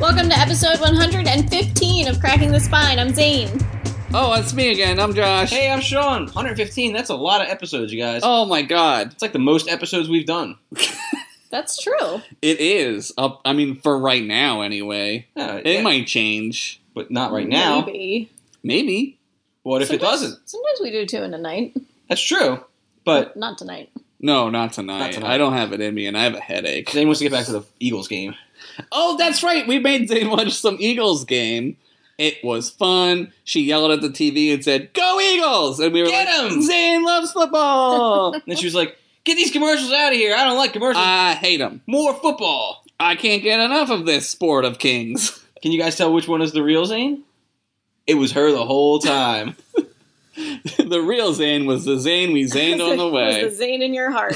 Welcome to episode 115 of Cracking the Spine. I'm Zane. Oh, it's me again. I'm Josh. Hey, I'm Sean. 115, that's a lot of episodes, you guys. Oh my god. It's like the most episodes we've done. That's true. It is. I mean, for right now, anyway. It might change. But not right now. Maybe. What if it doesn't? Sometimes we do 2 in a night. That's true. But Not tonight. No, not tonight. Not tonight. I don't have it in me, and I have a headache. Zane wants to get back to the Eagles game. Oh, that's right. We made Zane watch some Eagles game. It was fun. She yelled at the TV and said, "Go Eagles!" And we were Get like, 'em! Zane loves football. And then she was like, "Get these commercials out of here. I don't like commercials. I hate them. More football." I can't get enough of this sport of kings. Can you guys tell which one is the real Zane? It was her the whole time. The real Zane was the Zane we zaned on the way. Was the Zane in your heart.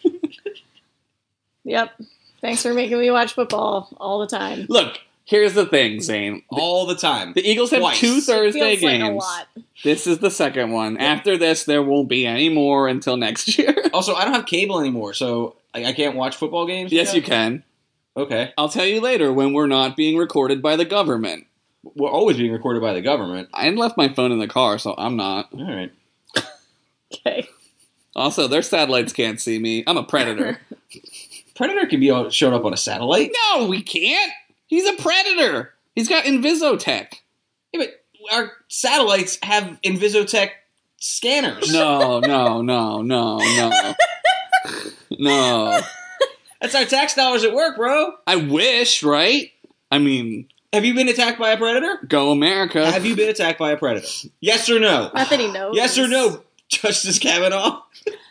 Yep. Thanks for making me watch football all the time. Look, here's the thing, Zane. All the time. The Eagles have Twice. 2 Thursday Feels like games. a lot. This is the second one. After this, there won't be any more until next year. Also, I don't have cable anymore, so I can't watch football games. Yes, yet? you can. Okay. I'll tell you later when we're not being recorded by the government. We're always being recorded by the government. I left my phone in the car, so I'm not. All right. Okay. Also, their satellites can't see me. I'm a predator. Predator can be showing up on a satellite. No, we can't. He's a predator. He's got Invisotech. Yeah, but our satellites have Invisotech scanners. No. No. That's our tax dollars at work, bro. I wish, right? I mean, Have you been attacked by a predator? go America. Have you been attacked by a predator? Yes or no? Not that he knows. Yes or no, Justice Kavanaugh?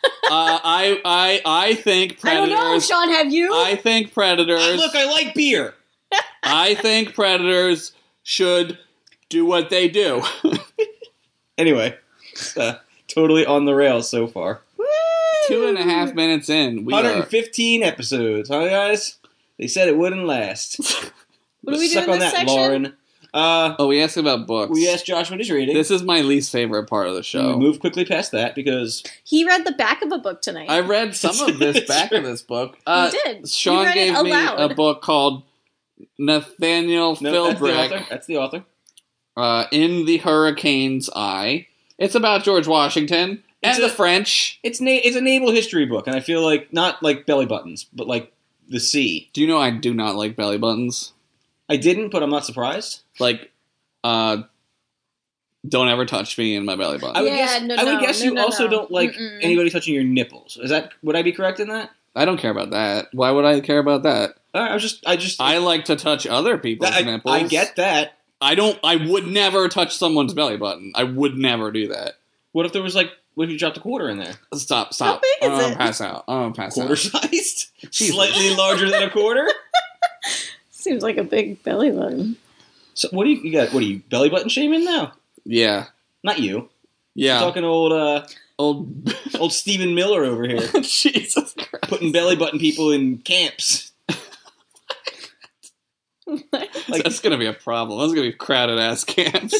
I think I don't predators. know, Sean, have you? I think predators. Look, I like beer. I think predators should do what they do. Anyway, totally on the rails so far. 2.5 minutes in, we are. 115 episodes, huh, guys? They said it wouldn't last. What do we do Suck in on this that, section? Lauren. Oh, we asked about books. We asked Josh what he's reading. This is my least favorite part of the We show. moved quickly past that because He read the back of a book tonight. I read some of this back of this book. You did. Sean You read gave it me aloud. a book called Nathaniel Philbrick, That's the author. In the Hurricane's Eye. It's about George Washington and It's the a- French. It's a naval history book, and I feel like not like belly buttons, but like the sea. Do you know I do not like belly buttons? I didn't, but I'm not surprised. Like, don't ever touch me in my belly button. I would Yeah, guess. no, I would no, guess no, you no, also no. don't like Mm-mm. anybody touching your nipples. Would I be correct in that? I don't care about that. Why would I care about that? I like to touch other people's nipples. I get that. I would never touch someone's belly button. I would never do that. What if there was what if you dropped a quarter in there? Stop. How big is I'm gonna it? pass out. Quarter sized? Jesus. Slightly larger than a quarter? Seems like a big belly button. So what do you got? What are you belly button shaming now? Yeah. Not you. Yeah. I'm talking old Old Stephen Miller over here, Jesus Christ. putting belly button people in camps. That's gonna be a problem. That's gonna be crowded ass camps.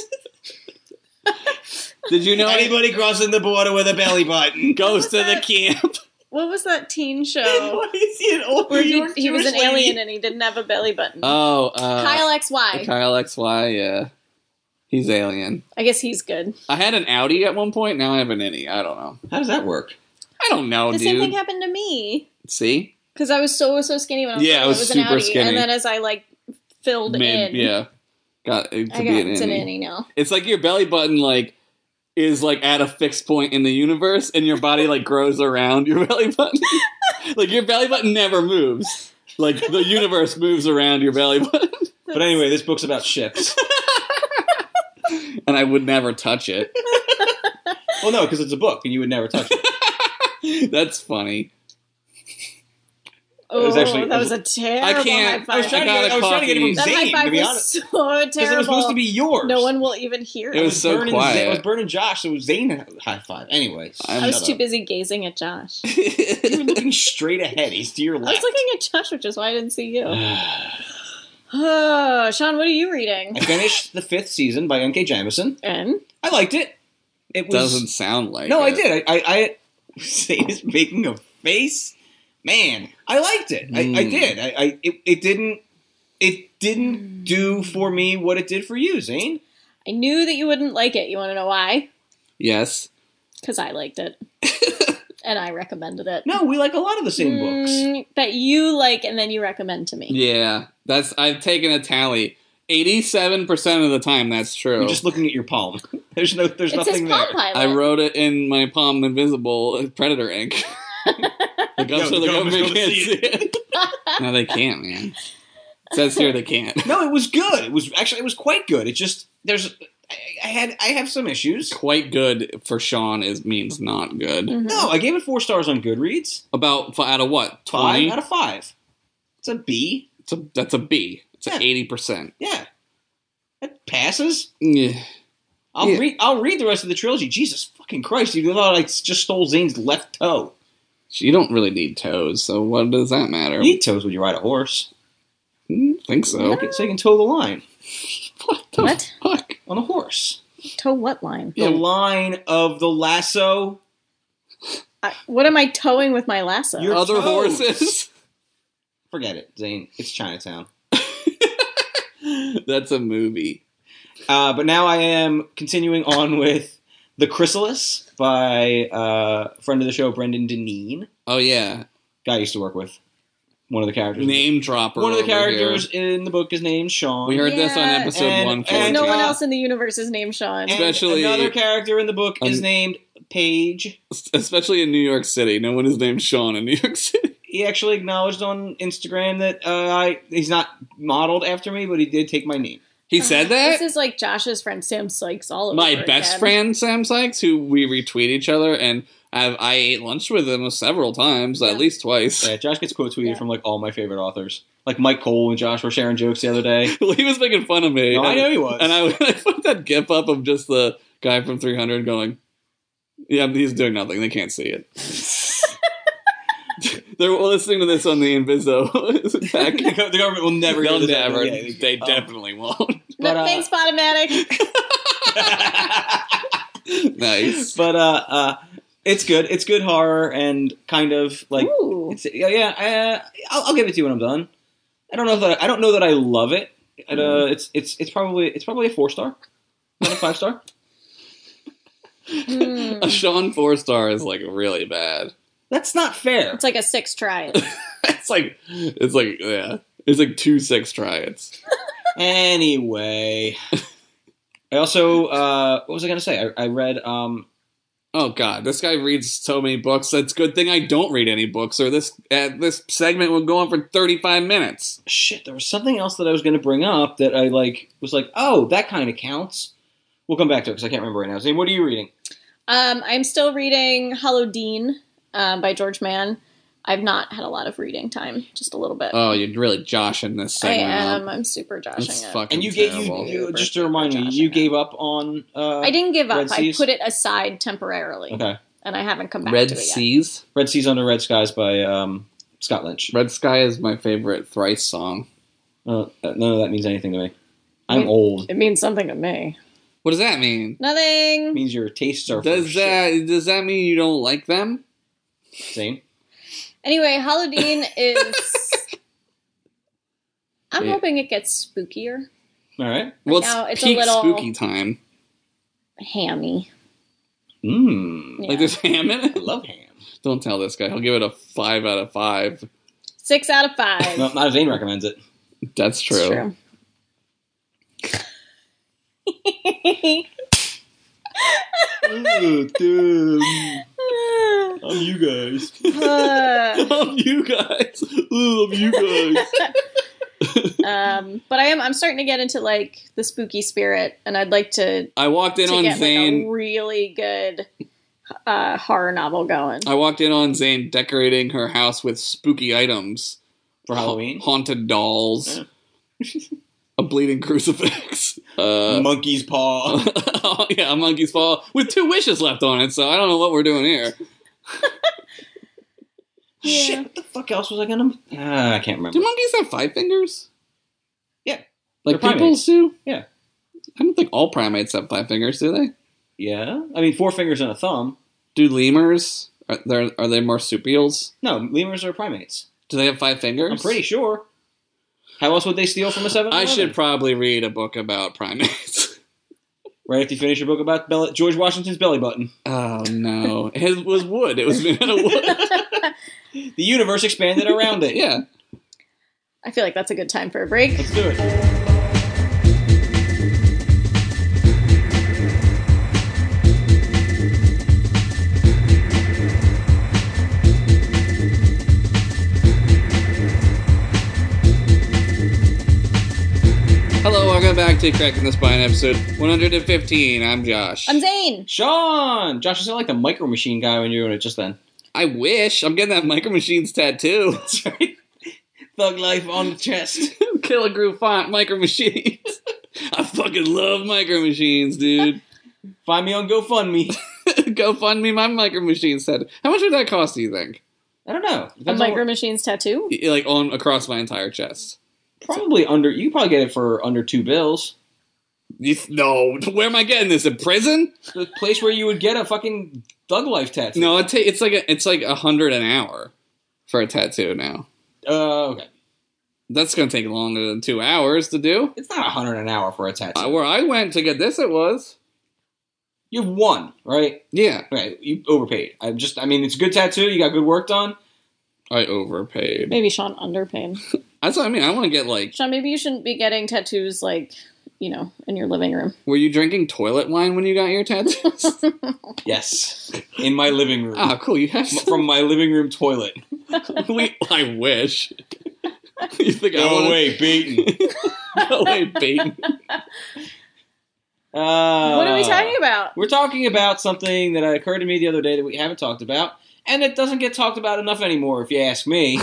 Did you know Anybody crossing the border with a belly button goes to the camp? What was that teen show? Why is he an old Where New York he was an Jewish lady? alien and he didn't have a belly button. Oh, Kyle XY. Kyle XY, yeah. He's alien. I guess he's good. I had an Audi at one point, now I have an innie. I don't know. How does that work? I don't know, The dude. same thing happened to me. See? Because I was so skinny when I was Yeah, little. I was It was super an Audi. skinny. And then as I filled in, Yeah. Got it to I be got an it's an innie. innie now. It's like your belly button, is at a fixed point in the universe, and your body, grows around your belly button. Your belly button never moves. The universe moves around your belly button. But anyway, this book's about ships. And I would never touch it. Well, no, because it's a book, and you would never touch it. That's funny. Oh, was actually- that was a terrible I can't- high I was five. trying to get it from That Zane, high to five be was honest. so Because terrible. it was supposed to be yours. No one will even hear It was so burning quiet. I was burning Josh, so Zane high five. Anyway, I was shut too up. busy gazing at Josh. You were looking straight ahead. He's to your I was left. looking at Josh, which is why I didn't see you. Oh, Sean, what are you reading? I finished the 5th season by N.K. Jemisin. And? I liked it. It was Doesn't sound like no, it. I did. I Zane is making a face. Man, I liked it. I did. It didn't it didn't do for me what it did for you, Zane. I knew that you wouldn't like it. You want to know why? Yes. Because I liked it. And I recommended it. No, we like a lot of the same books. That you like and then you recommend to me. Yeah, I've taken a tally. 87% of the time, that's true. You're just looking at your palm. There's It's his nothing Palm there. Pilot. I wrote it in my palm invisible Predator ink. Like, I'm sure the government can't see it. No, they can't, man. It says here they can't. No, it was good. It was quite good. It just I have some issues. Quite good for Sean means not good. Mhm. No, I gave it 4 stars on Goodreads. About out of what? 20? 5 out of 5. It's a B. That's a B. It's Yeah. an 80%. Yeah, it passes. Yeah. I'll Yeah. read the rest of the trilogy. Jesus fucking Christ! You thought I just stole Zane's left toe. You don't really need toes, so what does that matter? You need toes when you ride a horse. Think so. So you can toe the line What the What? fuck? on a horse. Toe what line? The line of the lasso. What am I towing with my lasso? Your Other toes. horses? Forget it, Zane. It's Chinatown. That's a movie. But now I am continuing on with The Chrysalis by friend of the show, Brendan Deneen. Oh, yeah. Guy I used to work with. One of the characters. Name dropper. One of the over characters here. in the book is named Sean. We heard this on Yeah, episode and- 140. and no one uh, else in the universe is named Sean. And Especially- another character in the book is Um, named Paige. Especially in New York City. No one is named Sean in New York City. He actually acknowledged on Instagram that he's not modeled after me, but he did take my name. He said that? This is like Josh's friend Sam Sykes all over My again. best friend, Sam Sykes, who we retweet each other, and I ate lunch with him several times, Yeah. at least twice. Yeah, Josh gets quote tweeted Yeah. from like all my favorite authors. Like Mike Cole and Josh were sharing jokes the other day. Well, he was making fun of me. No, I know he was. And I put that gif up of just the guy from 300 going, yeah, he's doing nothing. They can't see it. They're listening to this on the Inviso pack. The government will never. They'll hear this never. ever. Yeah, They definitely won't. No, But, thanks, Potomatic. Nice. But it's good. It's good horror and kind of like Ooh. I'll give it to you when I'm done. I don't know that I love it. It's probably a 4-star, not a 5-star. Hmm. A Sean 4-star is like really bad. That's not fair. It's like a 6 try. It's like 2 6 tryouts. Anyway, I also what was I gonna say? I read Oh god, this guy reads so many books. That's a good thing I don't read any books, or this segment will go on for 35 minutes. shit. There was something else that I was gonna bring up that I was like, oh, that kind of counts. We'll come back to it because I can't remember right now. Zane, what are you reading? I'm still reading Hollow Dean by George Mann. I've not had a lot of reading time, just a little bit. Oh, you're really joshing this I segment am. up. I'm super joshing That's it. fucking And you terrible. just to remind me, you gave up on. I didn't give Red up. I Seas? put it aside temporarily, Okay, and I haven't come back Red to it yet. Seas. Red Seas Under Red Skies by Scott Lynch. Red Sky is my favorite Thrice song. None of that means anything to me. I'm old. It means something to me. What does that mean? Nothing. It means your tastes are. Does that mean you don't like them? Same? Anyway, Hollow Dean is. I'm Yeah. hoping it gets spookier, All right. Well, now it's a peak little- spooky time. hammy. Mmm. Yeah. Like there's ham in I it. love ham. Don't tell this guy. He'll give it a 5 out of 5. 6 out of 5. No, not if Zane recommends it. That's true. It's Oh, dude. true. I'm you guys. Love you guys. Love you guys. But I'm starting to get into like the spooky spirit, and I'd like to I walked in on get like Zane. a really good horror novel going. I walked in on Zane decorating her house with spooky items. For Halloween? Haunted dolls. A bleeding crucifix. Monkey's paw. Yeah, a monkey's paw with 2 wishes left on it, so I don't know what we're doing here. Yeah. Shit, what the fuck else was I gonna... I can't remember. Do monkeys have 5 fingers? Yeah. Like They're people primates. do? Yeah. I don't think all primates have 5 fingers, do they? Yeah? I mean, 4 fingers and a thumb. Do lemurs? Are they marsupials? No, lemurs are primates. Do they have 5 fingers? I'm pretty sure. How else would they steal from a 7-Eleven? I should probably read a book about primates. Right after you finish your book about George Washington's belly button. Oh, no. It was wood. It was made out of wood. The universe expanded around it. Yeah. I feel like that's a good time for a break. Let's do it. Hello, welcome back to Cracking the Spine, episode 115. I'm Josh. I'm Zane. Sean! Josh, you sound like the Micro Machine guy when you were doing it just then. I wish. I'm getting that Micro Machines tattoo. That's right. Thug life on the chest. Killer Groove font, Micro Machines. I fucking love Micro Machines, dude. Find me on GoFundMe. Go fund me my Micro Machines tattoo. How much would that cost, do you think? I don't know. A Depends on Micro Machines tattoo? Like, on across my entire chest. Probably under. You could probably get it for under $2. No, where am I getting this? In prison? The place where you would get a fucking Thug Life tattoo. No, it's like $100 an hour for a tattoo now. Okay. That's gonna take longer than 2 hours to do. It's not $100 an hour for a tattoo. Where I went to get this, it was. You have one, right? Yeah, Okay, you overpaid. It's a good tattoo. You got good work done. I overpaid. Maybe Sean underpaid. That's what I mean. I want to get like. Sean, maybe you shouldn't be getting tattoos like, in your living room. Were you drinking toilet wine when you got your tattoos? Yes, in my living room. Ah, cool. You have From my living room toilet. I wish. You think I Go want away, Beaton. Go away, Beaton. What are we talking about? We're talking about something that occurred to me the other day that we haven't talked about, and it doesn't get talked about enough anymore, if you ask me.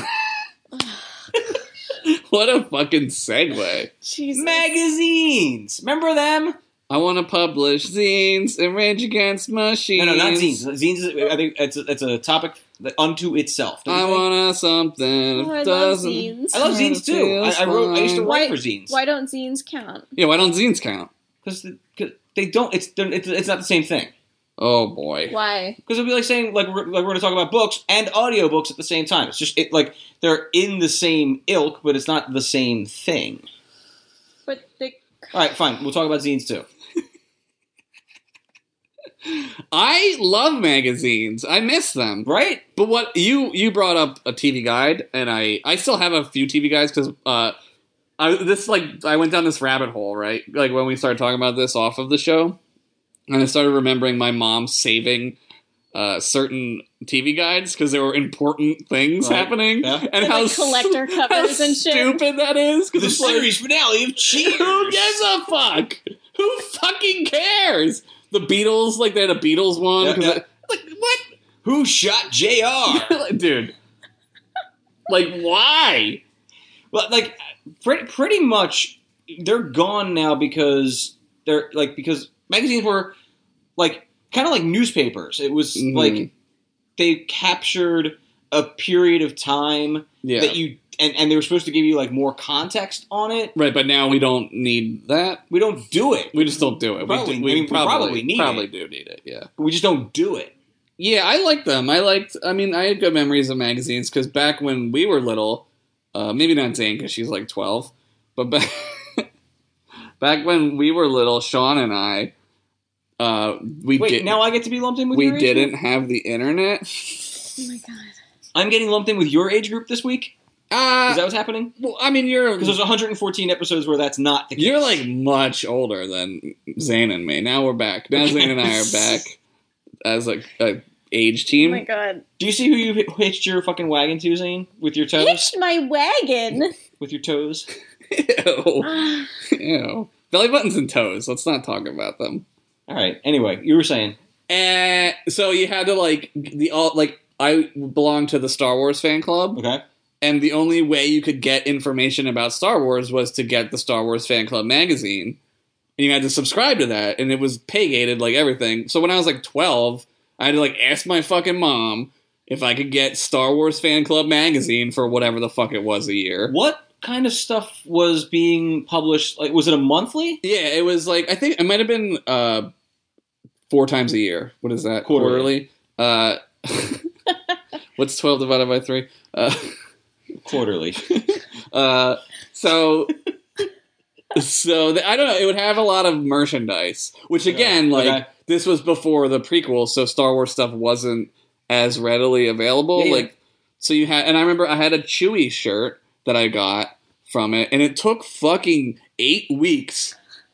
What a fucking segue. Jesus. Magazines! Remember them? I want to publish zines and rage against machines. No, not zines. Zines is, I think it's a topic that unto itself. I want something. Oh, I love doesn't. zines. I love zines too. I used to write for zines. Why don't zines count? Yeah, why don't zines count? Because they don't. It's not the same thing. Oh boy. Why? Because it'd be like saying we're going to talk about books and audiobooks at the same time. It's just they're in the same ilk, but it's not the same thing. But they. All right, fine. We'll talk about zines too. I love magazines. I miss them. Right? But what you brought up a TV guide, and I still have a few TV guides because I went down this rabbit hole, right? Like when we started talking about this off of the show, and I started remembering my mom saving certain TV guides because there were important things happening, Yeah. and how collector covers and shit. stupid that is. The Because series finale of Cheers. who gives a fuck? Who fucking cares? The Beatles, like they had a Beatles one. Yeah. Like what? Who shot JR? Dude. Like, why? Well, pretty much they're gone now because because magazines were kind of like newspapers. It was like they captured a period of time that you and they were supposed to give you more context on it. Right, but now we don't need that. We don't do it. We just don't do it. Probably, we probably need it. do need it, yeah. But we just don't do it. Yeah, I like them. I had good memories of magazines because back when we were little, maybe not Zane because she's like 12, but back when we were little, Sean and I, now I get to be lumped in with we your age didn't group? have the internet. Oh my god. I'm getting lumped in with your age group this week? Is that what's happening? Well, I mean, Because there's 114 episodes where that's not the case. you're like much older than Zane and me. Now we're back. Now Zane and I are back as a age Oh team. my god. Do you see who you hitched your fucking wagon to, Zane? With your toes? Hitched my wagon. With your toes? Ew. Ew. Belly buttons and toes. Let's not talk about them. All right. Anyway, you were saying. So you had to I belonged to the Star Wars fan club. Okay. And the only way you could get information about Star Wars was to get the Star Wars Fan Club magazine. And you had to subscribe to that, and it was pay-gated like everything. So when I was 12, I had to ask my fucking mom if I could get Star Wars Fan Club magazine for whatever the fuck it was a year. What kind of stuff was being published? Was it a monthly? Yeah, it was I think it might have been 4 times a year. What is that? Quarterly. What's 12 divided by 3? Quarterly. So I don't know. It would have a lot of merchandise, which again, this was before the prequel, so Star Wars stuff wasn't as readily available. Yeah. Like, so you had, and I remember I had a Chewie shirt that I got from it, and it took fucking 8 weeks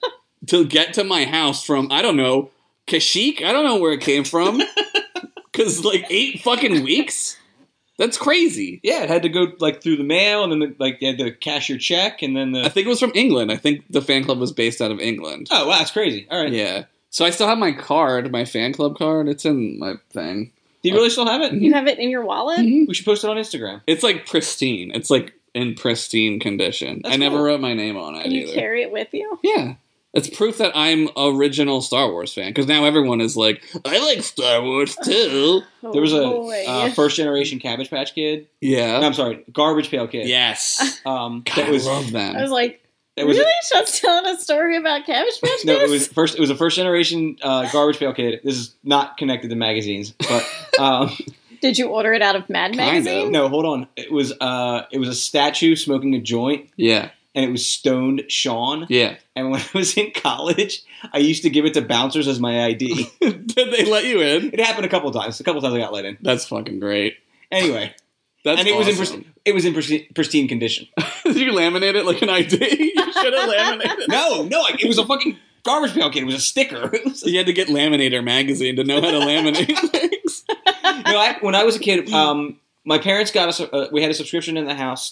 to get to my house from, I don't know, Kashyyyk? I don't know where it came from. Because, 8 fucking weeks? That's crazy. Yeah, it had to go, through the mail, and then, you had to cash your check, and then I think it was from England. I think the fan club was based out of England. Oh, wow, that's crazy. All right. Yeah. So I still have my card, my fan club card. It's in my thing. Do you really still have it? You have it in your wallet? Mm-hmm. We should post it on Instagram. It's, pristine. It's, in pristine condition. That's I never cool. wrote my name on it And you either. carry it with you? Yeah. It's proof that I'm original Star Wars fan, because now everyone is like, I like Star Wars too. There was boy. a first-generation Cabbage Patch Kid. Yeah. No, I'm sorry, Garbage Pail Kid. Yes. That I was love them. I was like, It was- really? Just telling a story about Cabbage Patch Kids? No, it was a first-generation Garbage Pail Kid. This is not connected to magazines, but Did you order it out of Mad Kind of. Magazine? no, hold on. It was a statue smoking a joint, Yeah. and it was Stoned Sean. Yeah. And when I was in college, I used to give it to bouncers as my ID. Did they let you in? It happened a couple times. A couple times I got let in. That's fucking great. Anyway, That's and it awesome. was in pristine condition. Did you laminate it like an ID? You should have laminated. No, it was a fucking Garbage Pail Kid. It was a sticker. It was You had to get Laminator magazine to know how to laminate things. when I was a kid, my parents got us. We had a subscription in the house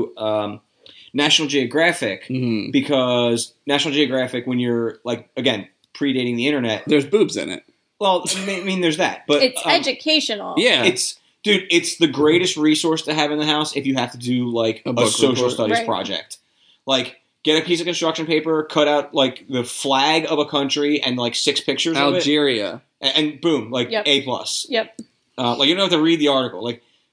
to National Geographic Mhm. because National Geographic, when you're again predating the internet. There's boobs in it. Well, I mean, there's that, but It's educational. Yeah. it's the greatest resource to have in the house if you have to do A a book social report. studies Right. project. Get a piece of construction paper, cut out the flag of a country and 6 pictures of it. Algeria. And boom, Yep. A+. Yep. You don't have to read the article.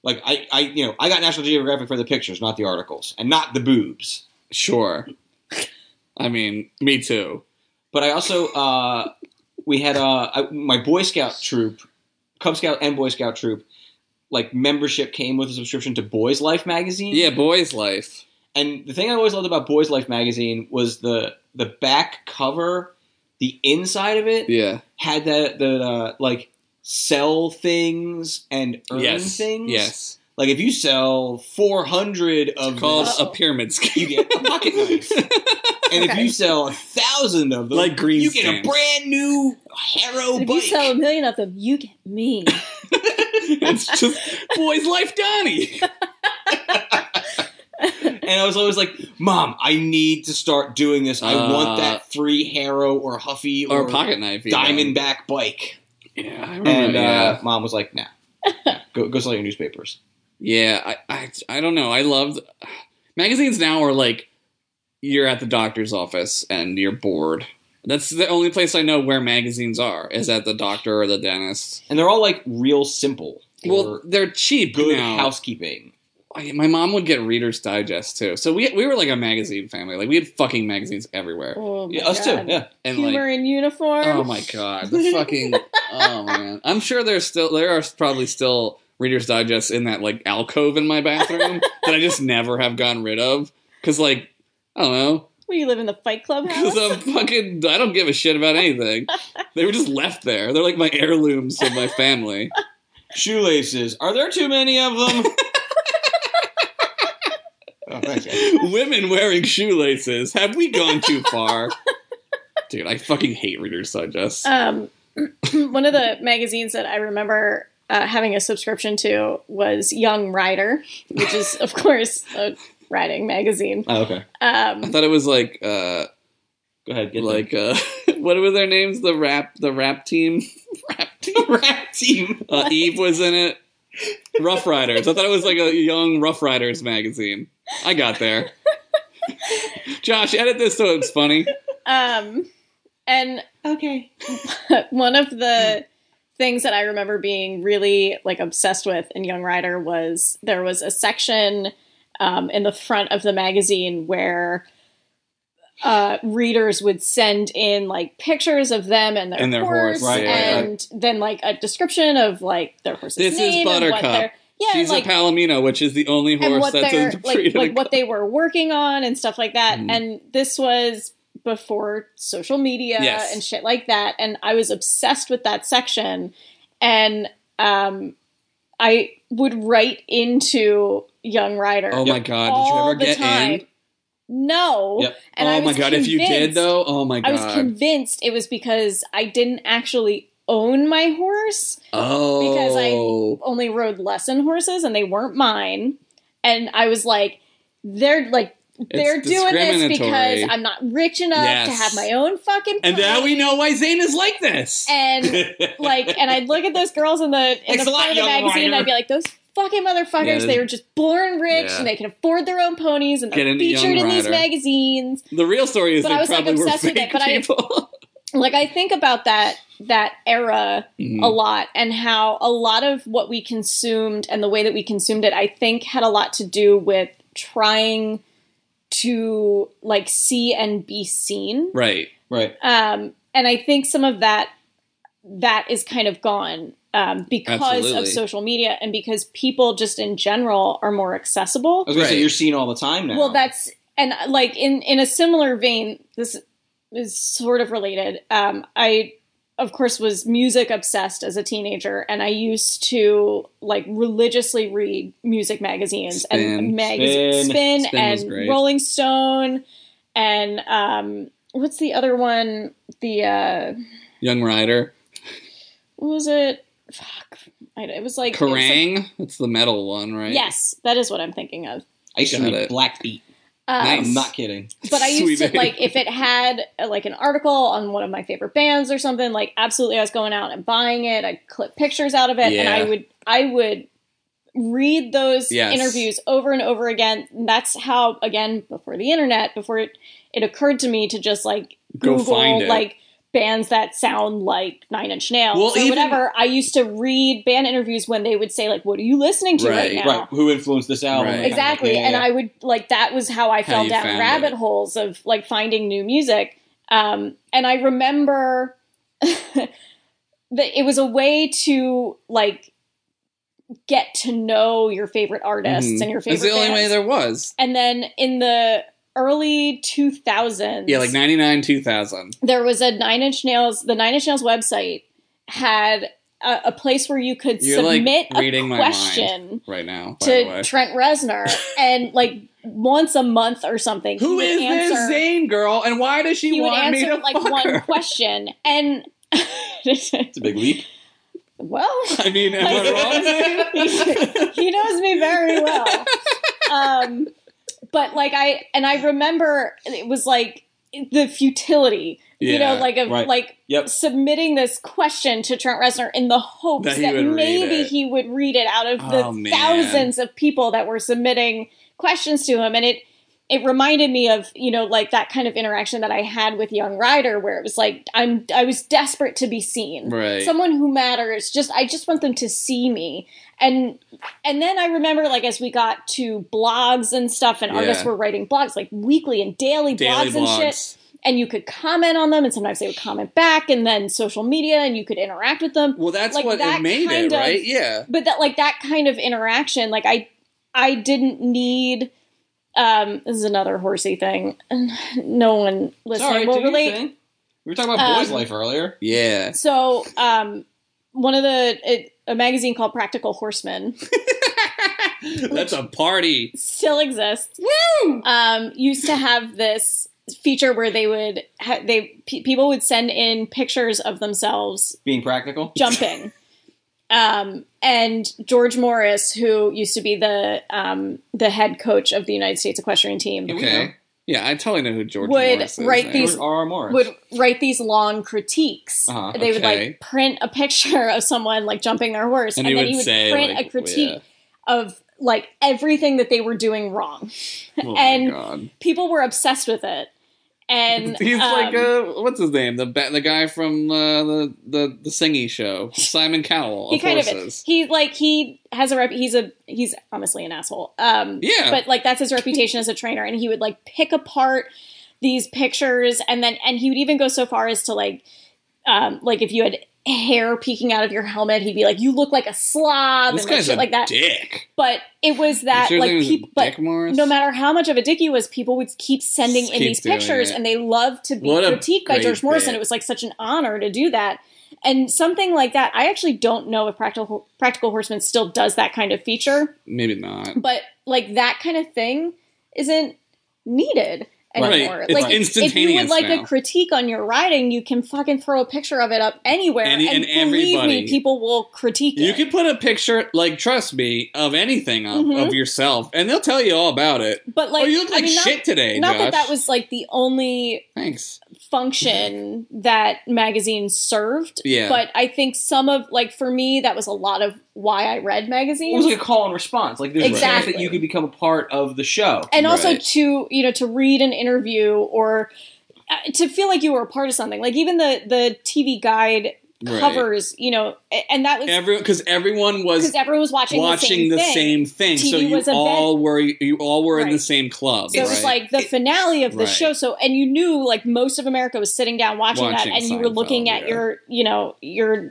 I got National Geographic for the pictures, not the articles, and not the boobs. Sure. I mean, me too. But I also we had my Boy Scout troop, Cub Scout and Boy Scout troop, membership came with a subscription to Boys Life magazine. Yeah, boys' life. And the thing I always loved about Boys Life magazine was the back cover, the inside of it Yeah. had that sell things and earn things. Yes. If you sell 400 of It's called this, a pyramid scheme. you get a pocket knife. And if Okay. you sell 1,000 of them, Like green you get a stamps. brand new Harrow If bike. you sell 1 million of them, you get me. It's just boys' life Donnie. And I was always like, Mom, I need to start doing this. I want Uh, that free Harrow or Huffy Or a pocket knife. even. Diamondback bike. Yeah, I remember. And yeah. Mom was like, nah. Go sell your newspapers. Yeah, I don't know. I loved magazines now are you're at the doctor's office and you're bored. That's the only place I know where magazines are is at the doctor or the dentist. And they're all real simple. Well, Or they're cheap good now. housekeeping. My mom would get Reader's Digest too, so we were like a magazine family. We had fucking magazines everywhere, Oh my Yeah, us too. God. Yeah. and Humor in uniform. oh my god, the fucking oh man. I'm sure there are probably still Reader's Digest in that alcove in my bathroom that I just never have gotten rid of because I don't know. Well, you live in the Fight Club house? Because I don't give a shit about anything. They were just left there. They're like my heirlooms of my family. Shoelaces. Are there too many of them? Oh, thanks, guys. Women wearing shoelaces. Have we gone too far? Dude, I fucking hate Reader's Digest. One of the magazines that I remember having a subscription to was Young Rider, which is, of course, a riding magazine. Oh, okay. I thought it was Go ahead. Get what were their names? The rap team? Rap team? Rat team. Eve was in it. Rough Riders. I thought it was a young Rough Riders magazine. I got there. Josh, edit this so it's funny. And Okay. one of the things that I remember being really obsessed with in Young Rider was there was a section in the front of the magazine where readers would send in pictures of them and their horse, horse, right, and then a description of their horse's This is name and what Buttercup. Yeah, She's like, a Palomino, which is the only and horse what that's they're treated like what they were working on and stuff like that. Mhm. And this was before social media Yes. and shit like that. And I was obsessed with that section. And I would write into Young Rider. Oh my god! Did you all ever the get time. in? No. Yep. And I Oh my was god! If you did convinced- though, oh my god! I was convinced it was because I didn't actually own my horse. Oh, Because I only rode lesson horses and they weren't mine. And I was like, they're doing this discriminatory. because I'm not rich enough Yes. to have my own fucking and now pony. we know why Zane is like this. And and I'd look at those girls in the Thanks a lot, front of the young magazine and rider. I'd be like, those fucking motherfuckers, Yeah. they were just born rich Yeah. and they can afford their own ponies and Get they're into featured Young in these Rider. magazines. The real story is But they I was, like, probably were obsessed with fake it, but I- people. Like, I think about that era Mhm. a lot and how a lot of what we consumed and the way that we consumed it, I think had a lot to do with trying to like see and be seen. Right. Right. And I think some of that is kind of gone because Absolutely. of social media and because people just in general are more accessible. I was gonna say Right. you're seen all the time now. Well, that's and like in a similar vein, this is sort of related. I, of course, was music obsessed as a teenager, and I used to like religiously read music magazines Spin. and Spin. Spin Spin was and great. Rolling Stone, and what's the other one? The Young Rider. what was it? Fuck, it was like Kerrang. That's the metal one, right? Yes, that is what I'm thinking of. I used to Got read it. Black Beat. Nice. I'm not kidding. But I used Sweet to baby. like if it had like an article on one of my favorite bands or something, like absolutely I was going out and buying it. I'd clip pictures out of it and Yeah. I would read those Yes. interviews over and over again. And that's how, again, before the internet, before it occurred to me to just like Go Google find it. like bands that sound like Nine Inch Nails Well, or even- whatever. I used to read band interviews when they would say like, "What are you listening to right, Right. now?" Right. Who influenced this album? Right. Exactly. Yeah, And yeah. I would like that was how I fell you down found rabbit it. holes of like finding new music. And I remember that it was a way to like get to know your favorite artists Mhm. and your favorite That's the only way bands. there was. And then in the early 2000s, Yeah, like 99, 2000. there was the Nine Inch Nails website had a place where you could You're, like, submit reading a my question Right now, by the way. to Trent Reznor, and like once a month or something, Who he is would this answer, Zane girl, and why does she he would want me answer to like fuck one her? question, and It's a big leap. well, I mean, am I wrong, Zane? he knows me very well. But like I remember it was like the futility, you know, Yeah, like of right. like Yep. submitting this question to Trent Reznor in the hopes That that, he would read maybe it. he would read it out of the Oh, man. thousands of people that were submitting questions to him. And it reminded me of, you know, like that kind of interaction that I had with Young Rider, where it was like, I was desperate to be seen. Right. Someone who matters. I just want them to see me. And then I remember, like, as we got to blogs and stuff, and Yeah. artists were writing blogs, like weekly and daily Daily blogs and shit. blogs. And you could comment on them, and sometimes they would comment back, and then social media, and you could interact with them. Well, that's Like, what that it made kind it, of- right? Yeah. But that kind of interaction, like I didn't need. This is another horsey thing. No one listening Sorry, will do your relate. thing. We were talking about boys' Um, life earlier. Yeah. So, one of a magazine called Practical Horseman That's a party. still exists. Woo! Used to have this feature where they would people would send in pictures of themselves Being practical. jumping. And George Morris, who used to be the head coach of the United States equestrian team, Yeah, we know. Okay. Yeah, I totally know who George Would Morris is. write now. these- George R.R. Morris. would write these long critiques. Uh-huh, They would okay. like print a picture of someone like jumping their horse, And and, he then would he would say, print like, a critique yeah. of like everything that they were doing wrong. Oh and my god. People were obsessed with it. And He's like what's his name? The guy from the Singy show, Simon Cowell. he Of kind horses. of he has a he's honestly an asshole. Yeah. But like that's his reputation as a trainer, and he would like pick apart these pictures, and he would even go so far as to like if you had hair peeking out of your helmet. He'd be like, "You look like a slob," This and like, guy's shit a like that. dick. But it was that You sure like he was a people, but dick, Morris? no matter how much of a dick he was, people would keep sending Just in keep these doing pictures, it. and they loved to be What a critiqued by great George Morrison. bit. It was like such an honor to do that. And something like that, I actually don't know if Practical Horseman still does that kind of feature, Maybe not. but like that kind of thing isn't needed anymore. Right. It's Like instantaneous if you would like now. a critique on your riding, you can fucking throw a picture of it up anywhere, And believe everybody- me, people will critique You it. can put a picture, like, trust me, of anything up, Mhm. of yourself, and they'll tell you all about it. But like, Oh, you look like shit today, Not Josh. that was like the only Thanks. function that magazines served. Yeah. But I think some of, like, for me, that was a lot of why I read It magazines. was like a call and response. Like there's a chance Exactly. that you could become a part of the show. And also Right. to read an interview or to feel like you were a part of something. Like even the TV guide Right. covers, and that was Because everyone was because everyone was watching the same thing. So TV you was a all were in Right. the same club. So it was like the finale of the Right. show. So, and you knew like most of America was sitting down watching that, Watching and you were looking Seinfeld, at yeah. your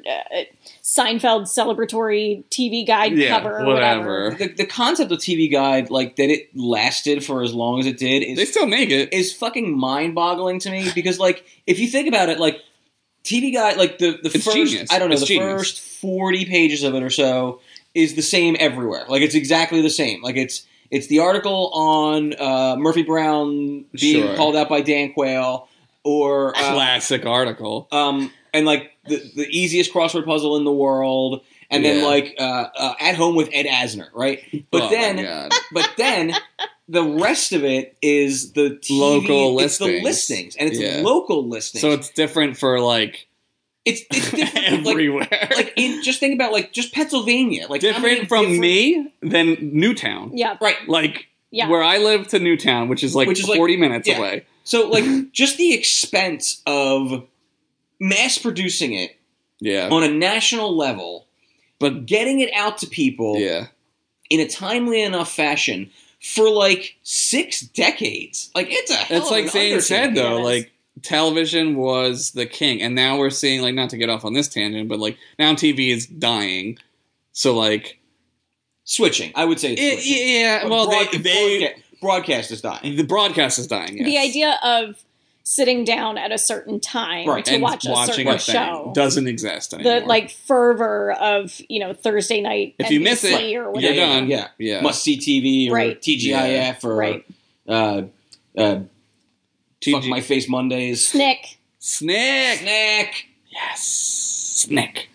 Seinfeld celebratory TV guide Yeah, cover or whatever. whatever. The concept of TV Guide, like that it lasted for as long as it did, They still make it. is fucking mind-boggling to me because, like, if you think about it, like TV Guide, like the It's first, genius. I don't know, It's the genius. first 40 pages of it or so is the same everywhere. Like it's exactly the same. Like it's the article on Murphy Brown being Sure. called out by Dan Quayle, or Classic article. and like the easiest crossword puzzle in the world, and then Yeah. like At Home with Ed Asner, right? But Oh, then. my God. But then the rest of it is the TV, Local it's the listings. listings, and it's Yeah. local listings. So it's different for, like, it's different. everywhere. Just think about like just Pennsylvania, like how many different from different- me than Newtown. Yeah, right? Like, yeah. where I live to Newtown, which is like 40 minutes yeah. away. So like just the expense of mass producing it Yeah. on a national level, but getting it out to people Yeah. in a timely enough fashion for like 6 decades. Like it's a hell It's of like an Zane said, undertaking. though, it is. like, television was the king. And now we're seeing, like, not to get off on this tangent, but, like, now TV is dying. So, like... Switching, I would say. It's switching. yeah, But well, they broadcast is dying. the broadcast is dying, yes. The idea of sitting down at a certain time Right, to and watch a watching certain a thing show. doesn't exist anymore. The like fervor of Thursday night If NBC you miss it, or you're whatever. done. Yeah, Yeah. Must see TV or Right. TGIF or Right. Fuck TG my face Mondays. Snick. Snack. Snack. Yes. Snack.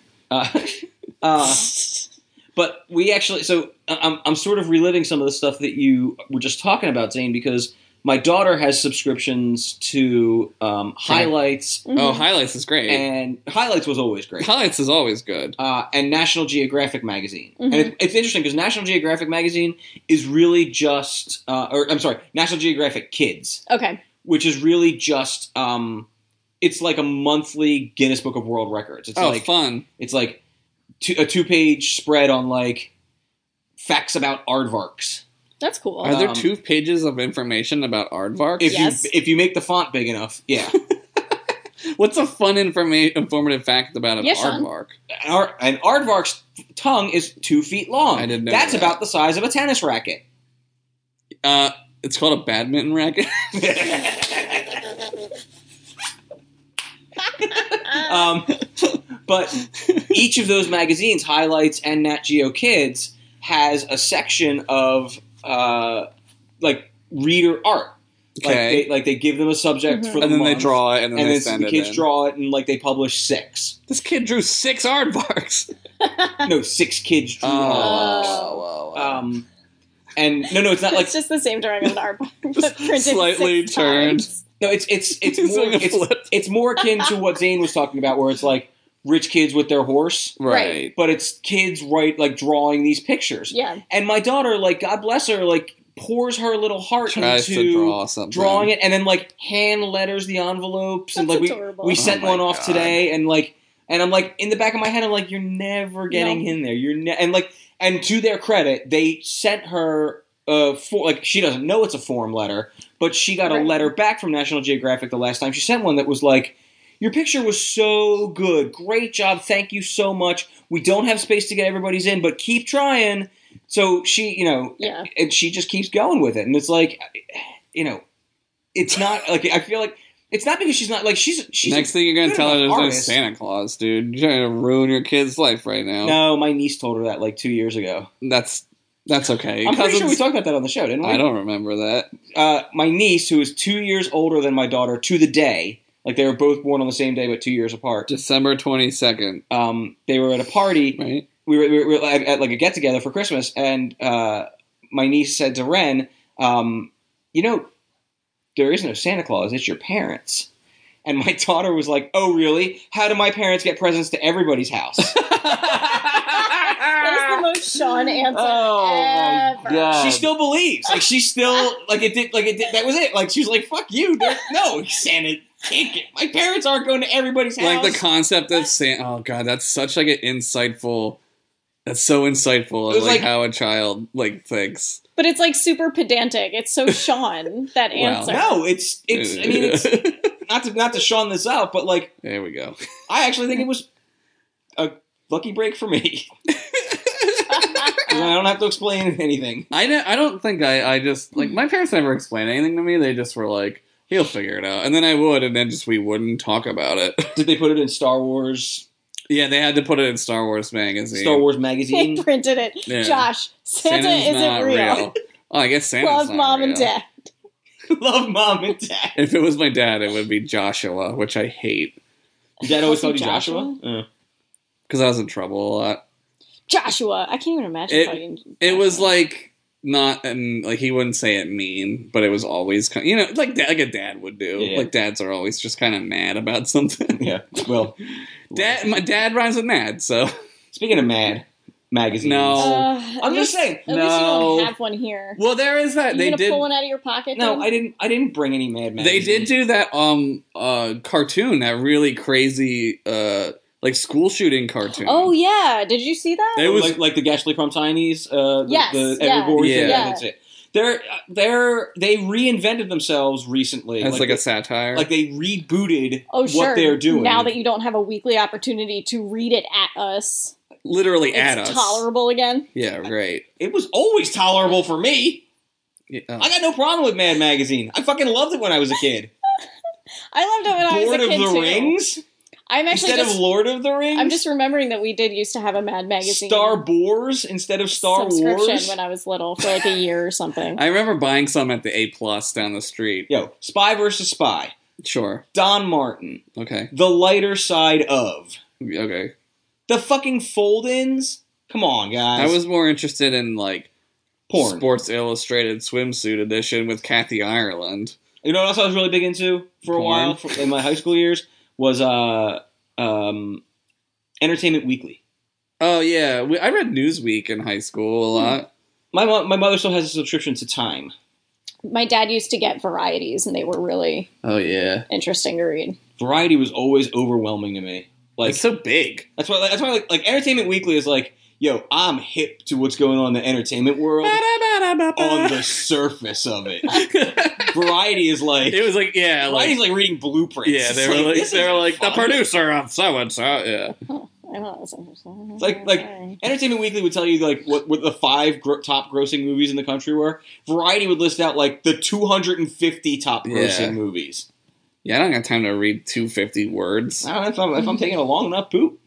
Uh, but we actually, so I'm sort of reliving some of the stuff that you were just talking about, Zane, because my daughter has subscriptions to Highlights, Oh, Highlights is great. and Highlights was always great. Highlights is always good. And National Geographic magazine, Mhm. and it's interesting because National Geographic magazine is really just, National Geographic Kids, Okay. which is really just, it's like a monthly Guinness Book of World Records. It's Oh, like fun. it's like a 2-page spread on like facts about aardvarks. That's cool. Are there Um, 2 pages of information about aardvarks? Yes. If you make the font big enough, yeah. What's a fun informative fact about an Yeah, Sean. aardvark? An aardvark's tongue is 2 feet long. I didn't know That's that. about the size of a tennis racket. It's called a badminton racket. But each of those magazines, Highlights and Nat Geo Kids, has a section of like reader art. Okay. Like they give them a subject Mhm. for the And then they month, draw it, and then and they then send the it kids in. draw it, and like they publish 6. This kid drew 6 aardvarks. No, 6 kids drew all. And no, it's not like It's just the same drawing of an art, but printed Slightly 6 turned. times. no, it's He's more doing a flip. it's more akin to what Zane was talking about, where it's like rich kids with their horse, Right. but it's kids drawing these pictures. Yeah. And my daughter, like, God bless her, like pours her little heart Tries into to draw something. drawing it, and then like hand letters the envelopes, and That's like adorable. we Oh sent my one off God. today, and I'm like in the back of my head, I'm like, you're never getting No. in there. And to their credit, they sent her she doesn't know it's a form letter, but she got a Right. letter back from National Geographic the last time. She sent one that was like, your picture was so good. Great job. Thank you so much. We don't have space to get everybody's in, but keep trying. So she, and she just keeps going with it. And it's like, it's not like, I feel like it's not because she's not like, she's next thing you're going to tell her there's artist. no Santa Claus, dude. You're trying to ruin your kid's life right now. No, my niece told her that like 2 years ago. That's okay. I'm pretty sure we talked about that on the show, didn't we? I don't remember that. My niece, who is 2 years older than my daughter to the day, like they were both born on the same day but 2 years apart. December 22nd. They were at a party. Right. We were at like a get together for Christmas, and my niece said to Ren, there is no Santa Claus. It's your parents. And my daughter was like, "Oh, really? How do my parents get presents to everybody's house?" That is the most Sean answer ever. God. She still believes. Like she still it did. That was it. Like she was like, "Fuck you." No, Santa can't get. My parents aren't going to everybody's house. Like the concept of Santa. Oh God, that's such like an insightful. That's so insightful. Of, like how a child like thinks. But it's like super pedantic. It's so Sean that answer. No, it's. I mean, it's not to Sean this out, but like there we go. I actually think it was a lucky break for me. I don't have to explain anything. I don't think I just like my parents never explained anything to me. They just were like, he'll figure it out, and then I would, and then just we wouldn't talk about it. Did they put it in Star Wars? Yeah, they had to put it in Star Wars magazine. Star Wars magazine. They printed it. Yeah. Josh, Santa Santa's isn't not real. Oh, I guess Santa's Love not mom real. and dad. Love mom and dad. If it was my dad, it would be Joshua, which I hate. Your dad always Call called you him Joshua? Joshua? Because I was in trouble a lot. Joshua. I can't even imagine calling you It was Joshua. like not, and like he wouldn't say it mean, but it was always kind of, like a dad would do. Yeah. Like dads are always just kind of mad about something. Yeah. Well, My dad rhymes with mad, so speaking of Mad magazines. No. I'm just saying. At least you No. don't have one here. well, there is that. You They gonna did. pull one out of your pocket? No, then? I didn't bring any Mad magazines. They did do that cartoon, that really crazy like school shooting cartoon. Oh yeah, did you see that? It was like the Gashley Crumb Tinies. Yes, the yeah. Edward Gorey thing. Yeah. That's it. They reinvented themselves recently. as like a satire. Like they rebooted Oh sure. what they're doing. Now that you don't have a weekly opportunity to read it at us, literally it's at us. tolerable again. Yeah, right. It was always tolerable for me. Yeah. I got no problem with Mad Magazine. I fucking loved it when I was a kid. I loved it when I was Lord a of kid the too. Rings I'm actually instead just. of Lord of the Rings. I'm just remembering that we did used to have a Mad Magazine Star Wars instead of Star subscription Wars. when I was little for like a year or something. I remember buying some at the A Plus down the street. Yo, Spy vs. Spy. Sure. Don Martin. Okay. The lighter side of. Okay. The fucking fold-ins. Come on, guys. I was more interested in like porn. Sports Illustrated swimsuit edition with Kathy Ireland. You know what else I was really big into for a Porn? while in my high school years was Entertainment Weekly. Oh yeah, I read Newsweek in high school a lot. My mother still has a subscription to Time. My dad used to get varieties, and they were really Oh yeah, interesting to read. Variety was always overwhelming to me. Like it's so big. that's why like Entertainment Weekly is like, yo, I'm hip to what's going on in the entertainment world on the surface of it. Variety is like It was like Variety's like reading blueprints. yeah, they It's were like this they were isn't like the fun. producer of so and so. Yeah, I know that's interesting. It's like Entertainment Weekly would tell you like what the 5 top grossing movies in the country were. Variety would list out like the 250 top grossing Yeah. movies. yeah. I don't got time to read 250 words. I don't know if I'm taking a long enough poop.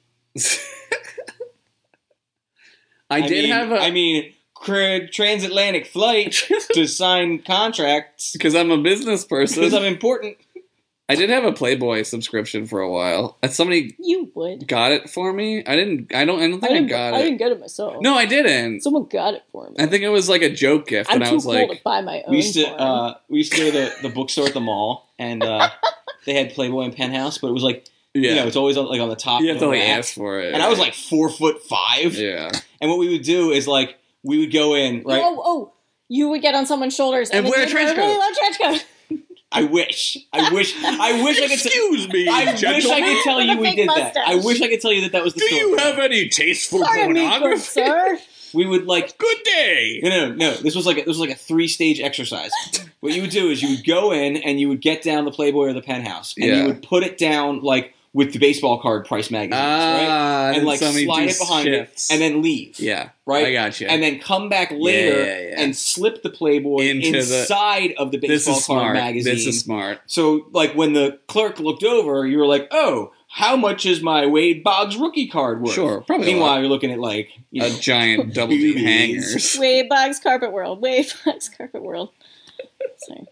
I mean, transatlantic flight to sign contracts because I'm a business because person. I'm important. I did have a Playboy subscription for a while. Somebody You would. got it for me. I don't think I got I it. didn't get it myself. No, I didn't. Someone got it for me. I think it was like a joke gift, I'm and I too was cool like, to buy my own. We used for him. to go to the bookstore at the mall, and they had Playboy and Penthouse, but it was like yeah, it's always on the top. you have of to the like rack. ask for it. And I was like 4'5", yeah. and what we would do is like we would go in right. Oh, you would get on someone's shoulders And then wear a you'd wear trench really coat. long trench coat. I wish I could. Excuse me, I wish I gentlemen. could tell With you a we fake did that. mustache. I wish I could tell you that was the Do story. you have any tasteful Pardon me, good pornography? sir. We would like Good day. no. This was like a 3-stage exercise. What you would do is you would go in and you would get down the Playboy or the Penthouse, and you would put it down like with the baseball card price magazines, right? And like slide it behind it, and then leave. Yeah, right. I got you. And then come back later and slip the Playboy inside of the baseball card magazine. This is smart. So, like when the clerk looked over, you were like, "Oh, how much is my Wade Boggs rookie card worth?" Sure, probably. Meanwhile, you're looking at like a giant double D hangers. Wade Boggs Carpet World. Wade Boggs Carpet World. Sorry.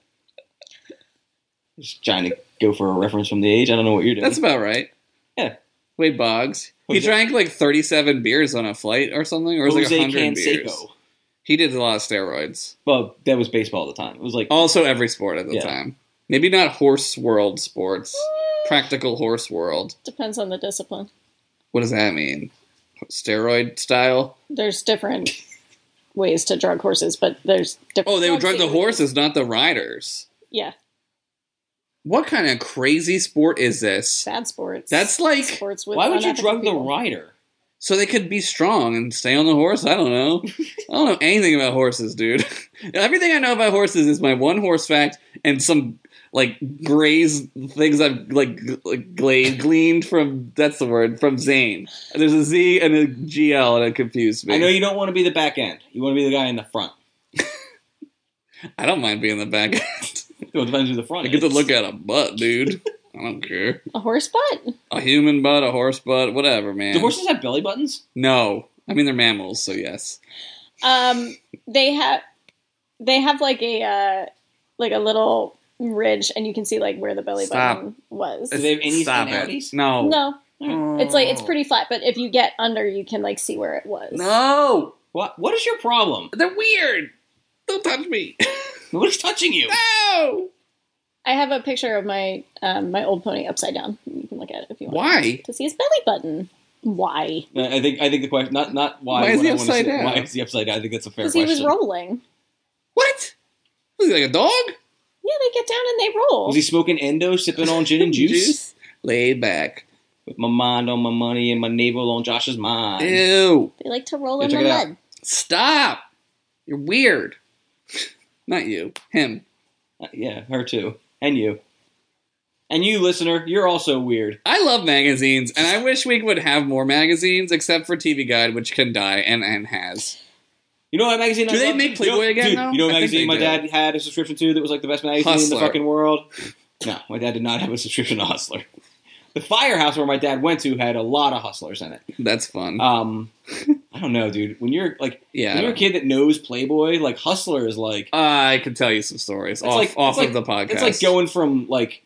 Just trying to go for a reference from the age. I don't know what you're doing. That's about right. Yeah. Wade Boggs. He drank like 37 beers on a flight or something, or was it like 100 beers? He did a lot of steroids. Well, that was baseball at the time. It was like also every sport at the time. Maybe not horse world sports. Practical horse world. Depends on the discipline. What does that mean? Steroid style? There's different ways to drug horses, but there's different. Oh, they would drug the horses, not the riders. Yeah. What kind of crazy sport is this? Bad sports. That's like... Sports with why would you drug people. the rider? So they could be strong and stay on the horse? I don't know. I don't know anything about horses, dude. Everything I know about horses is my one horse fact and some, like, grazed things I've, gleaned from, that's the word, from Zane. There's a Z and a GL and it confused me. I know you don't want to be the back end. You want to be the guy in the front. I don't mind being the back end. Well, it depends who the front I get to look at a butt, dude. I don't care. A horse butt? A human butt, a horse butt, whatever, man. Do horses have belly buttons? No. I mean, they're mammals, so yes. They have like a little ridge, and you can see like where the belly button was. Do they have any Stop similarities? it. No. No. It's pretty flat, but if you get under, you can like see where it was. No. What is your problem? They're weird. Don't touch me. Nobody's touching you. No. I have a picture of my my old pony upside down. You can look at it if you want. Why? To see his belly button. Why? I think the question not why. Why is he upside down? Why is he upside down? I think that's a fair Because question. he was rolling. What? Was he like a dog? Yeah, they get down and they roll. Was he smoking endo, sipping on gin and juice? Laid back. With my mind on my money and my navel on Josh's mind. Ew. They like to roll in check the it out. mud. Stop. You're weird. Not you. Him. Yeah, her too. And you. And you, listener, you're also weird. I love magazines, and I wish we would have more magazines, except for TV Guide, which can die and has. You know what magazine Do they make Playboy again, dude, though? You know what I think magazine they my do. dad had a subscription to that was like the best magazine Hustler. in the fucking world? No, my dad did not have a subscription to Hustler. The Firehouse where my dad went to had a lot of Hustlers in it. That's fun. I don't know, dude. When you're like, when you're a kid that knows Playboy, like Hustler is like. I could tell you some stories off of the podcast. It's like going from like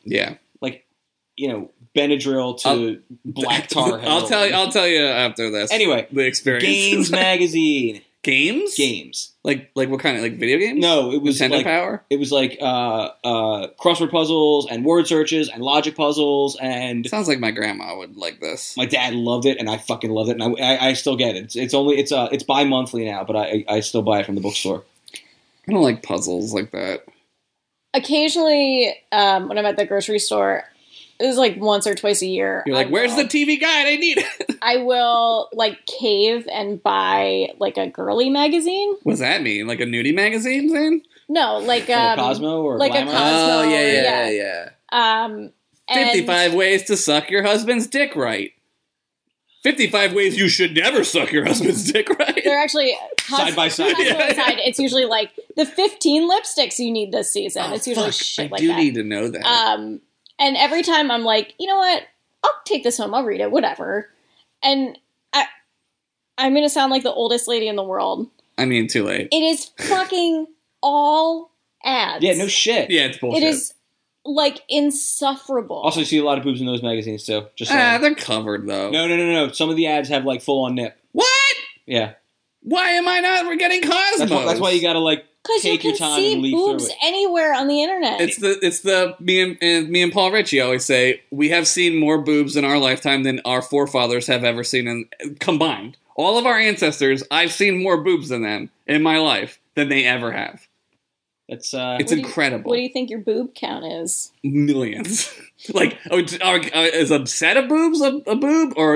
Benadryl to black tar. I'll tell you after this. Anyway, the experience. Games magazine. Games. Like what kind of video games? No, it was Nintendo Power. It was like crossword puzzles and word searches and logic puzzles and. Sounds like my grandma would like this. My dad loved it and I fucking loved it and I still get it. It's bi-monthly now, but I still buy it from the bookstore. I don't like puzzles like that. Occasionally, when I'm at the grocery store, it was like once or twice a year. You're like, where's the TV Guide? I need it. I will like cave and buy like a girly magazine. What does that mean? Like a nudie magazine, Zane? No, like a Cosmo or like Glamour? a Cosmo. Oh yeah. 55 ways to suck your husband's dick right. 55 ways you should never suck your husband's dick right. They're actually side by side. Side. It's usually like the 15 lipsticks you need this season. It's usually shit like that. I do need to know that. And every time I'm like, you know what? I'll take this home. I'll read it. Whatever. And I'm going to sound like the oldest lady in the world. I mean, too late. It is fucking all ads. Yeah, no shit. Yeah, it's bullshit. It is like insufferable. Also, you see a lot of boobs in those magazines too. Just saying. they're covered though. No. Some of the ads have like full on nip. What? Yeah. Why am I not getting Cosmos? That's why you gotta like take your time and leaf through boobs it. anywhere on the internet. It's the me and Paul Ritchie always say we have seen more boobs in our lifetime than our forefathers have ever seen combined. All of our ancestors, I've seen more boobs than them in my life than they ever have. It's incredible. What do you think your boob count is? Millions. Like, is a set of boobs a boob, or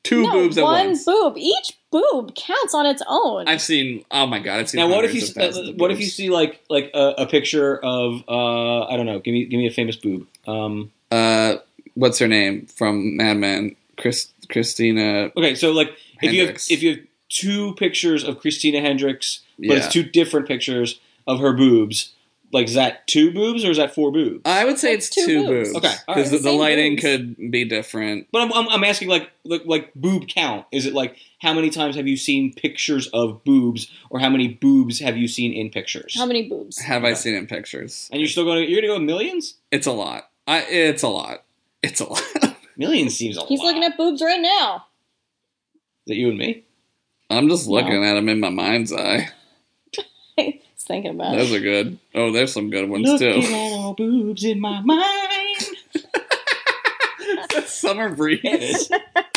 Two boobs at one once. boob. Each boob counts on its own. I've seen. Oh my god! I've seen. Now, what if hundreds of thousands of what if you boobs. see like a picture of I don't know, give me a famous boob. What's her name from Mad Men? Christina. Okay, so like Hendricks. if you have two pictures of Christina Hendricks, but Yeah. it's two different pictures of her boobs. Like, is that two boobs or is that four boobs? I would say It's it's two two boobs. boobs. Okay, all Because right. the Same lighting boobs. could be different. But I'm asking like boob count. Is it like how many times have you seen pictures of boobs, or how many boobs have you seen in pictures? How many boobs? Have I Okay. seen in pictures? And you're gonna go millions? It's a lot. It's a lot. It's a lot. Millions seems a lot. He's looking at boobs right now. Is that you and me? I'm just looking No. at them in my mind's eye. He's thinking about Those it. are good. Oh, there's some good ones Looking too. at all boobs in my mind. That's Summer Breeze. It is.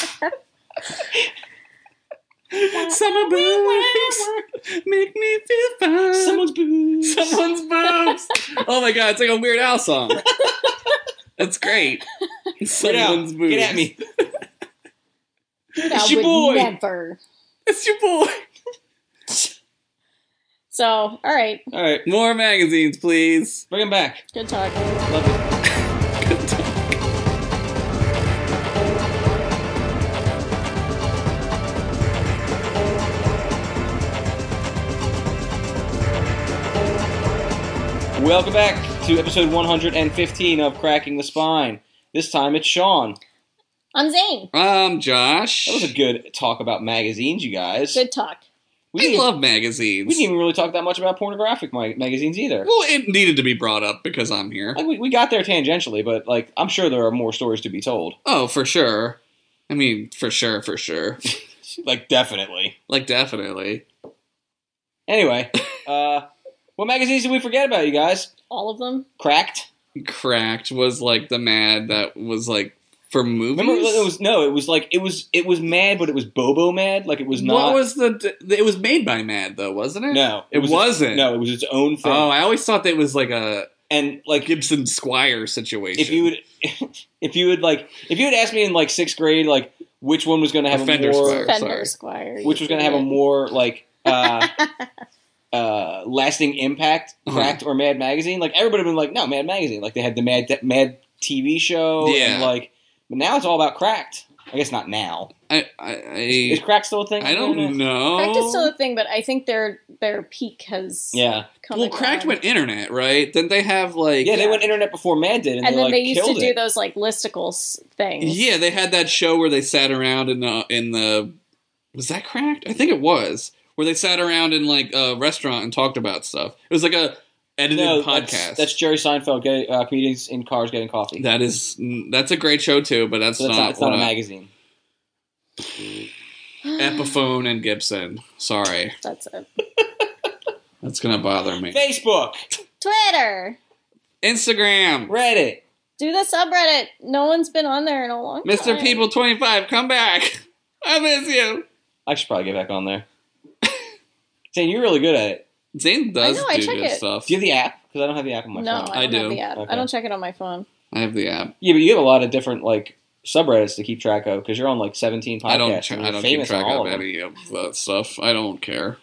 Summer boobs make me feel fine. Someone's boobs. Someone's boobs. Oh my god, it's like a Weird Al song. That's great. Get out. Someone's boobs. Get at me. Dude, It's I your would boy. never. It's your boy. So, all right. All right, More magazines, please. bring him back. Good talk. Love it. Good talk. Welcome back to episode 115 of Cracking the Spine. This time it's Sean. I'm Zane. Josh. That was a good talk about magazines, you guys. Good talk. We I didn't, love magazines. we didn't even really talk that much about pornographic magazines either. Well, it needed to be brought up because I'm here. Like we got there tangentially, but like I'm sure there are more stories to be told. Oh, for sure. I mean, for sure. Like definitely. Like, definitely. Anyway, what magazines did we forget about, you guys? All of them. Cracked. Cracked was like the Mad that was like for movies. Remember, it was Mad, but it was Bobo Mad. Like it was not. What was it was made by Mad though, wasn't it? No, It wasn't. No, it was its own thing. Oh, I always thought that it was like a and like Gibson Squire situation. if you had asked me in like sixth grade, like which one was going to have Fender a more, Squire. Fender sorry. Squire. which was going to have a more like lasting impact, Uh-huh. Cracked or Mad Magazine, like everybody would have been like, no, Mad Magazine. Like they had the Mad TV show, Yeah. and like, but now it's all about Cracked. I guess not now. Is I Cracked still a thing? I don't know. Cracked is still a thing, but I think their peak has Yeah, come. Well, and Cracked gone. went internet, right? Didn't they have like yeah. They went internet before Mad did, and And they then like they used to killed do it. those like listicles things. Yeah, they had that show where they sat around in the was that Cracked? I think it was where they sat around in like a restaurant and talked about stuff. It was like a edited No, podcast. That's Jerry Seinfeld, comedians in cars getting coffee. That's a great show too, but that's So not it's not a what magazine. Epiphone and Gibson. Sorry, That's it. that's gonna bother me. Facebook, Twitter. Instagram, Reddit. Do the subreddit. No one's been on there in a long time. Mr. People 25, come back. I miss you. I should probably get back on there. Zane, you're really good at it. Zane does I know, I do check good it. stuff. Do you have the app? Because I don't have the app on my No, phone. I don't I have do. the app. Okay. I don't check it on my phone. I have the app. Yeah, but you have a lot of different like subreddits to keep track of because you're on like 17 podcasts. I don't. and I you're don't keep famous on track all of them. any of that stuff. I don't care.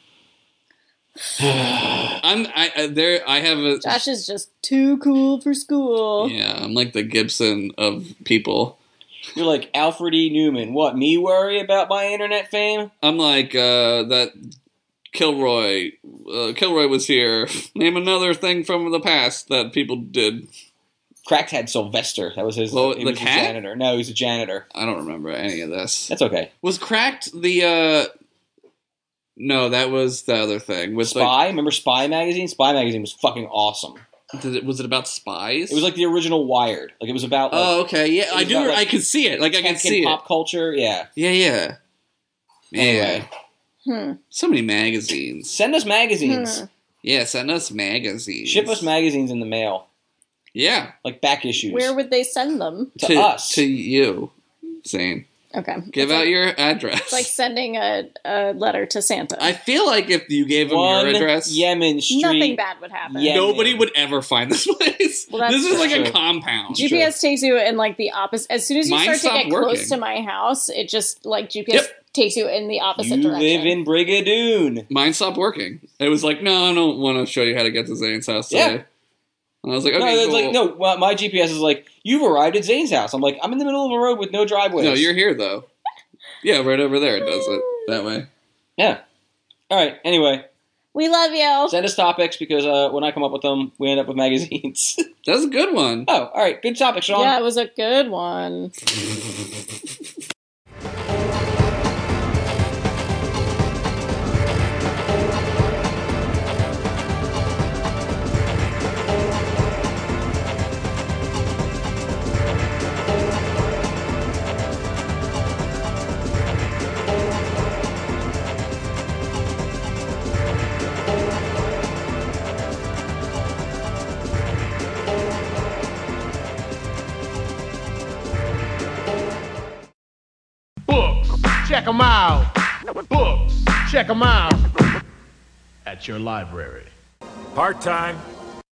I have a. Josh is just too cool for school. Yeah, I'm like the Gibson of people. You're like Alfred E. Newman. What, me worry about my internet fame? I'm like that. Kilroy. Kilroy was here. Name another thing from the past that people did. Cracked had Sylvester. That was his. Well, he the was cat? janitor. No, he was a janitor. I don't remember any of this. That's okay. Was Cracked the? No, that was the other thing. With Spy. Remember Spy magazine? Spy magazine was fucking awesome. was it about spies? It was like the original Wired. Like it was about. Like, Oh, okay. Yeah, it I was do. about, like, I can see it. Like I can tech see and it. pop culture. Yeah. Yeah. Anyway. So many magazines. Send us magazines. Yeah, send us magazines. Ship us magazines in the mail, Yeah. like back issues. Where would they send them? to us. To you, Zane. Okay. Give out your address. It's like sending a letter to Santa. I feel like if you gave him your address, Yemen Street. Nothing bad would happen. Yemen. nobody would ever find this place. Well, that's this is like true. a compound. GPS takes you in like the opposite. As soon as you Mine start to get stopped working. close to my house, it just like GPS Yep. takes you in the opposite You direction. live in Brigadoon. Mine stopped working. It was like, no, I don't want to show you how to get to Zane's house today. Yeah. And I was like, No, okay, it's cool. like no. Well, my GPS is like, you've arrived at Zane's house. I'm like, I'm in the middle of a road with no driveways. No, you're here though. Yeah, right over there. It does it that way. Yeah. All right. Anyway, We love you. send us topics because when I come up with them, we end up with magazines. That's a good one. Oh, all right. Good topic, Sean. Yeah, it was a good one. Books, check them out. Books, check them out. At your library. Part-time,